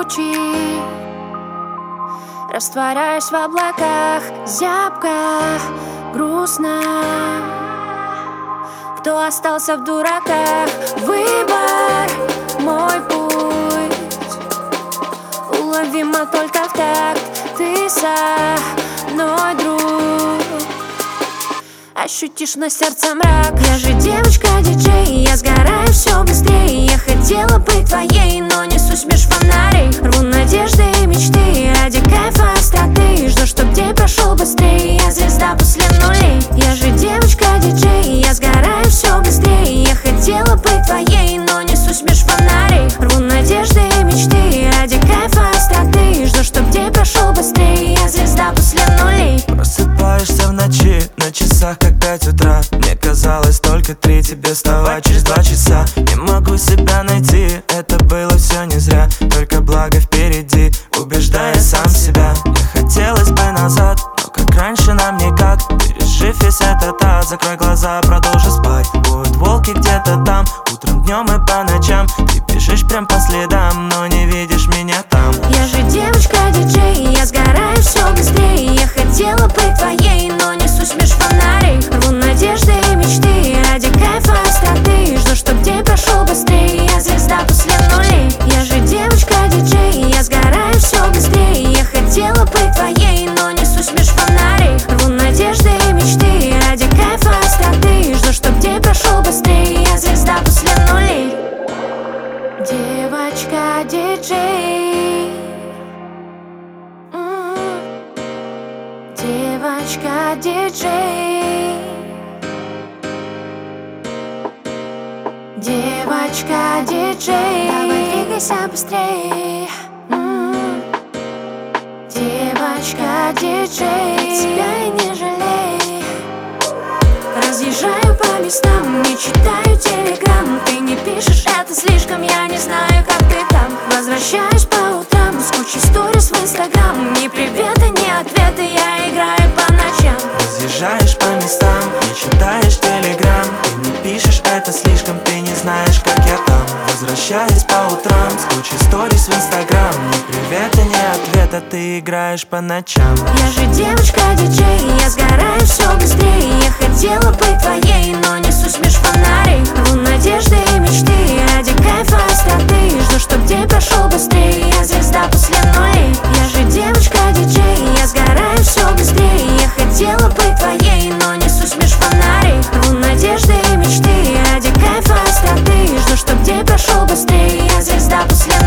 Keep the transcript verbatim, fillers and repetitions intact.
ночи, растворяюсь в облаках, зябко, грустно. Кто остался в дураках? Выбор, мой путь уловимо только в такт. Ты со мной, друг, ощутишь на сердце мрак. Я же девочка-диджей, я сгораю все быстрее. Я хотела быть твоей, но несусь меж фонарей. Рву надежды и мечты ради кайфа, остроты. Жду, чтоб день прошел быстрее, я звезда после нулей. Я же девочка-диджей, я сгораю все быстрее. Я хотела быть твоей, но несусь меж фонарей. Рву надежды и мечты ради кайфа, остроты. Жду, чтоб день прошел быстрее, я звезда после нулей. Просыпаешься в ночи, на часах как пять утра. Мне казалось только три, тебе вставать через два часа. Не могу себя найти, это было все не зря. Только благо впереди, убеждая сам себя. Мне хотелось бы назад, но как раньше нам никак. Пережив весь этот ад, закрой глаза, продолжи спать. Будут волки где-то там, утром, днем и по ночам. Ты бежишь прям по следам, но не видишь меня там. Я же девочка-диджей, я сгораю все быстрее. Я хотела быть твоей, но несусь меж фонарей. Рву надежды и мечты ради кайфа, остроты. Жду, чтоб день прошел быстрее, я звезда после нулей. Я же девочка-диджей, я сгораю все быстрее. Я хотела быть твоей, но несусь меж фонарей. Рву надежды и мечты ради кайфа, остроты. Жду, чтоб день прошел быстрее, я звезда после нулей. Девочка-диджей, девочка-диджей, девочка-диджей, давай двигайся быстрей. М-м-м. Девочка-диджей, тебя я не жалей. Разъезжаю по местам, не читаю телеграм. Ты не пишешь, это слишком, я не знаю, как ты там. Возвращаюсь по утрам с кучей сторис в инстаграм. Ни привета, ни ответа, я играю по ночам. Разъезжаешь по местам, не читаешь телеграм. Ты не пишешь, это слишком, ты не знаешь, как я там. Возвращаюсь по утрам с кучей сторис в инстаграм. Ни привета, ни ответа, ты играешь по ночам. Я же девочка-диджей, я сгораю все быстрее. Я хотела быть твоей, но несусь меж фонарей. Рву надежды и мечты ради кайфа, остроты. Жду, чтоб день прошел быстрее, я звезда после нулей. Я же девочка-диджей, я сгораю все быстрее. Я хотела быть твоей, но несусь меж фонарей. Рву надежды и мечты ради кайфа, остроты. Жду, чтоб день прошел быстрее, я звезда после нулей.